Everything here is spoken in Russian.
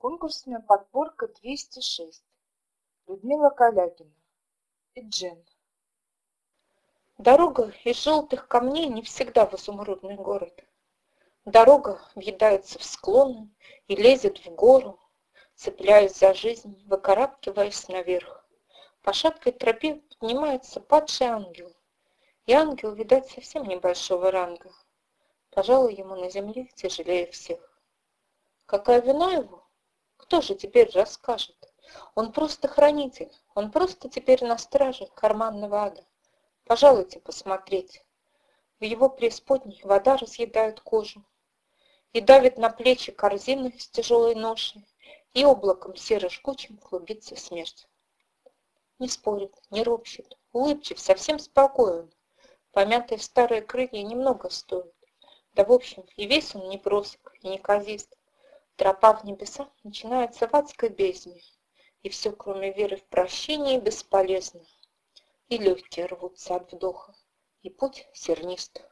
Конкурсная подборка 206. Людмила Калягина. Эджен. Дорога из желтых камней не всегда в изумрудный город. Дорога въедается в склоны и лезет в гору, цепляясь за жизнь, выкарабкиваясь наверх. По шаткой тропе поднимается падший ангел. И ангел, видать, совсем небольшого ранга. Пожалуй, ему на земле тяжелее всех. Какая вина его? Кто же теперь расскажет? Он просто хранитель, он просто теперь на страже карманного ада. Пожалуйте посмотреть. В его преисподней вода разъедает кожу и давит на плечи корзины с тяжелой ношей, и облаком серо-жгучим клубится смерть. Не спорит, не ропщет, улыбчив, совсем спокоен. Помятые старые крылья немного стоят. Да, в общем, и весь он не бросок, и неказист. Тропа в небеса начинается в адской бездне, и все, кроме веры в прощение, бесполезно. И легкие рвутся от вдоха, и путь сернист.